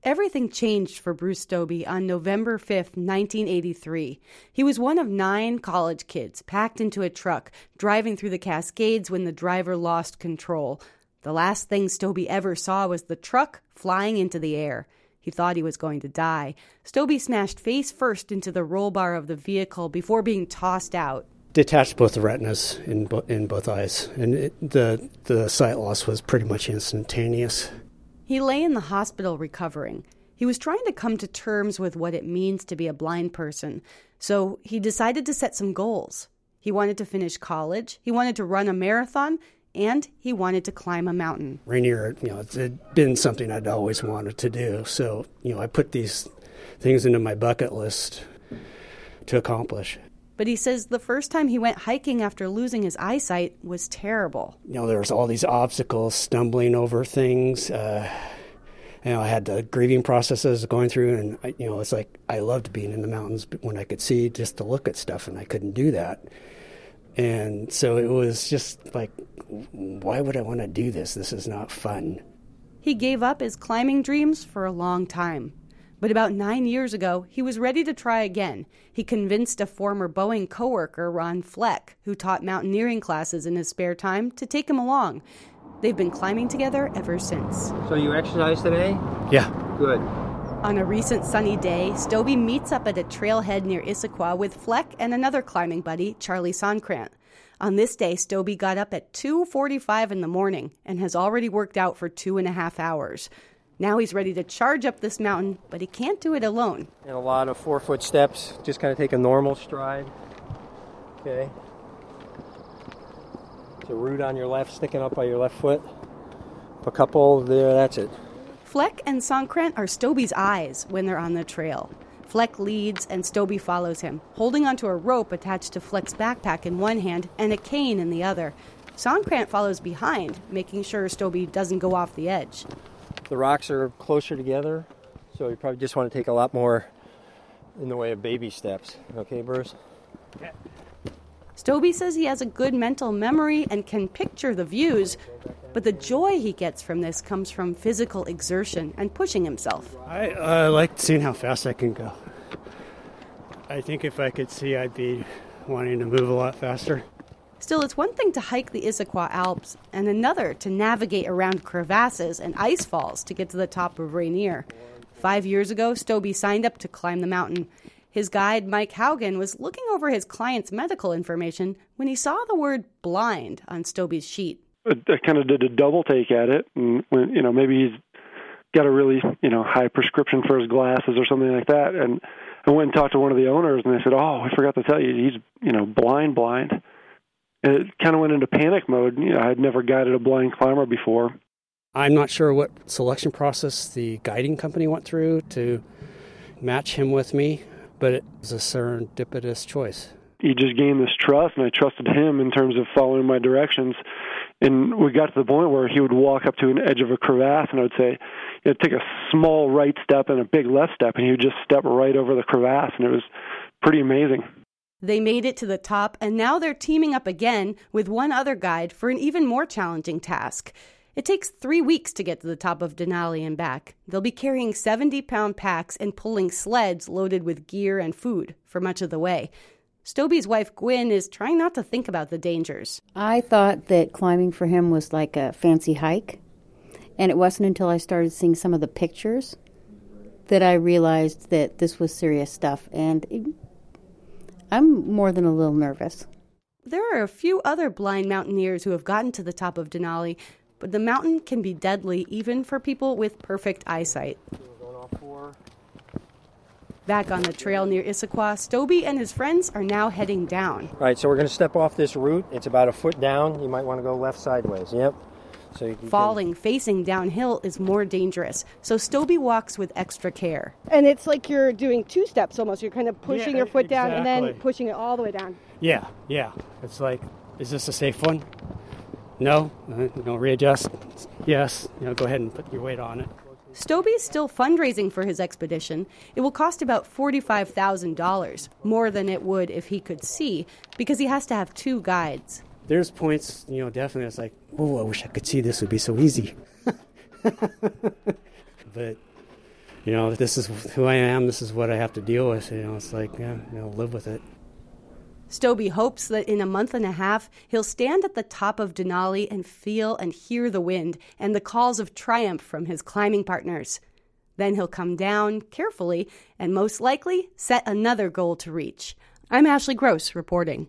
Everything changed for Bruce Stobbe on November 5th, 1983. He was one of 9 college kids packed into a truck driving through the Cascades when the driver lost control. The last thing Stobbe ever saw was the truck flying into the air. He thought he was going to die. Stobbe smashed face first into the roll bar of the vehicle before being tossed out. Detached both the retinas in both eyes, and the sight loss was pretty much instantaneous. He lay in the hospital recovering. He was trying to come to terms with what it means to be a blind person, so he decided to set some goals. He wanted to finish college, he wanted to run a marathon, and he wanted to climb a mountain. Rainier, it had been something I'd always wanted to do, so, I put these things into my bucket list to accomplish. But he says the first time he went hiking after losing his eyesight was terrible. There was all these obstacles, stumbling over things. I had the grieving processes going through, and it's like I loved being in the mountains when I could see just to look at stuff, and I couldn't do that. And so it was just like, why would I want to do this? This is not fun. He gave up his climbing dreams for a long time. But about 9 years ago, he was ready to try again. He convinced a former Boeing coworker, Ron Fleck, who taught mountaineering classes in his spare time, to take him along. They've been climbing together ever since. So you exercise today? Yeah. Good. On a recent sunny day, Stobbe meets up at a trailhead near Issaquah with Fleck and another climbing buddy, Charlie Sonkrant. On this day, Stobbe got up at 2:45 in the morning and has already worked out for 2.5 hours. Now he's ready to charge up this mountain, but he can't do it alone. And a lot of 4-foot steps. Just kind of take a normal stride. Okay. It's a root on your left, sticking up by your left foot. A couple there, that's it. Fleck and Sonkrant are Stobbe's eyes when they're on the trail. Fleck leads and Stobbe follows him, holding onto a rope attached to Fleck's backpack in one hand and a cane in the other. Sonkrant follows behind, making sure Stobbe doesn't go off the edge. The rocks are closer together, so you probably just want to take a lot more in the way of baby steps. Okay, Bruce? Yeah. Stobbe says he has a good mental memory and can picture the views, but the joy he gets from this comes from physical exertion and pushing himself. I like seeing how fast I can go. I think if I could see, I'd be wanting to move a lot faster. Still, it's one thing to hike the Issaquah Alps and another to navigate around crevasses and ice falls to get to the top of Rainier. 5 years ago, Stobbe signed up to climb the mountain. His guide, Mike Haugen, was looking over his client's medical information when he saw the word blind on Stobbe's sheet. I kind of did a double take at it, and when, maybe he's got a really, high prescription for his glasses or something like that. And I went and talked to one of the owners, and they said, "Oh, I forgot to tell you, he's, blind." And it kind of went into panic mode. I had never guided a blind climber before. I'm not sure what selection process the guiding company went through to match him with me, but it was a serendipitous choice. He just gained this trust, and I trusted him in terms of following my directions. And we got to the point where he would walk up to an edge of a crevasse, and I would say, take a small right step and a big left step, and he would just step right over the crevasse, and it was pretty amazing. They made it to the top, and now they're teaming up again with one other guide for an even more challenging task. It takes 3 weeks to get to the top of Denali and back. They'll be carrying 70-pound packs and pulling sleds loaded with gear and food for much of the way. Stobbe's wife, Gwyn, is trying not to think about the dangers. I thought that climbing for him was like a fancy hike, and it wasn't until I started seeing some of the pictures that I realized that this was serious stuff, and I'm more than a little nervous. There are a few other blind mountaineers who have gotten to the top of Denali, but the mountain can be deadly even for people with perfect eyesight. Back on the trail near Issaquah, Stobbe and his friends are now heading down. All right, so we're going to step off this route. It's about a foot down. You might want to go left sideways. Yep. So you Falling facing downhill is more dangerous, so Stobbe walks with extra care. And it's like you're doing 2 steps almost. You're kind of pushing your foot down and then pushing it all the way down. Yeah. It's like, is this a safe one? No? Readjust? Yes. Go ahead and put your weight on it. Stobbe is still fundraising for his expedition. It will cost about $45,000, more than it would if he could see, because he has to have 2 guides. There's points, definitely it's like, oh, I wish I could see. This would be so easy. But this is who I am. This is what I have to deal with. It's like, live with it. Stobbe hopes that in a month and a half, he'll stand at the top of Denali and feel and hear the wind and the calls of triumph from his climbing partners. Then he'll come down carefully and most likely set another goal to reach. I'm Ashley Gross reporting.